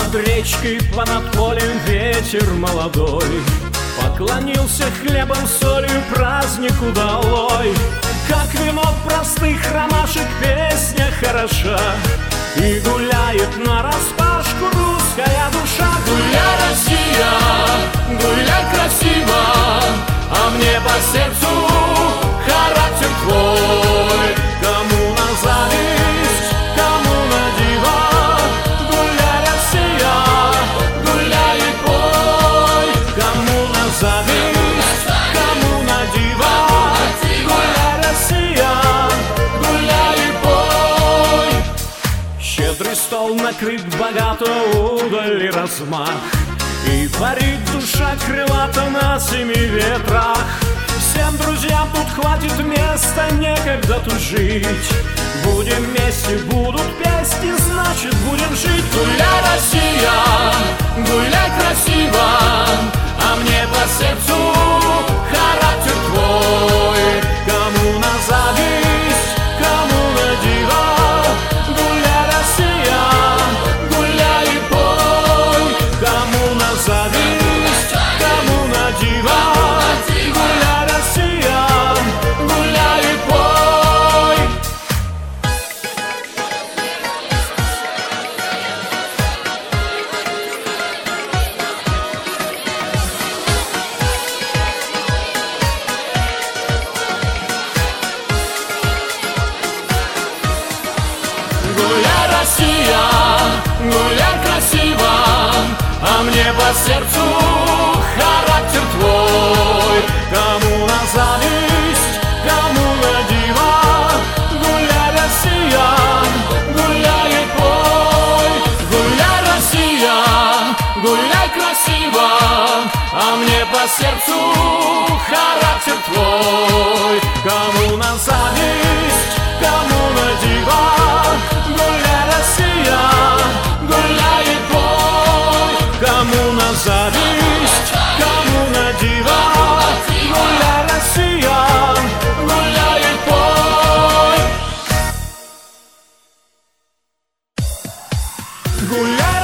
Над речкой, понад полем ветер молодой поклонился хлебом, солью праздник удалой. Как вино простых ромашек песня хороша, и гуляет нараспашку русская душа. Гуляй, Россия, гуляй красиво, а мне по сердцу характер твой. Кому на зависть, кому на диво, гуляй, Россия, гуляй и пой. Кому на зависть, кому на диво, гуляй, Россия, гуляй и пой. Щедрый стол накрыт богато, удаль и размах, и парит душа крылата на семи ветрах. Всем друзьям тут хватит места, некогда тут жить. Будем вместе, будут песни, значит будем жить. Гуляй, Россия, гуляй красиво, а мне по сердцу характер твой. Кому на зависть, кому на диво, гуляй, Россия, гуляй и пой. Кому на зависть, кому на диво, гуляй, Россия, гуляй и пой. Гуляй, Россия, гуляй красиво, а мне по сердцу характер твой. Кому на зависть, кому на диво, гуляй, Россия, гуляй и пой. Гуляй, Россия, гуляй красиво, а мне по сердцу характер твой. Кому на зависть, кому на диво, гуляй, Россия, гуляй и пой. Кому на зависть, кому на диво, гуляй, Россия, гуляй и пой. Гуляй,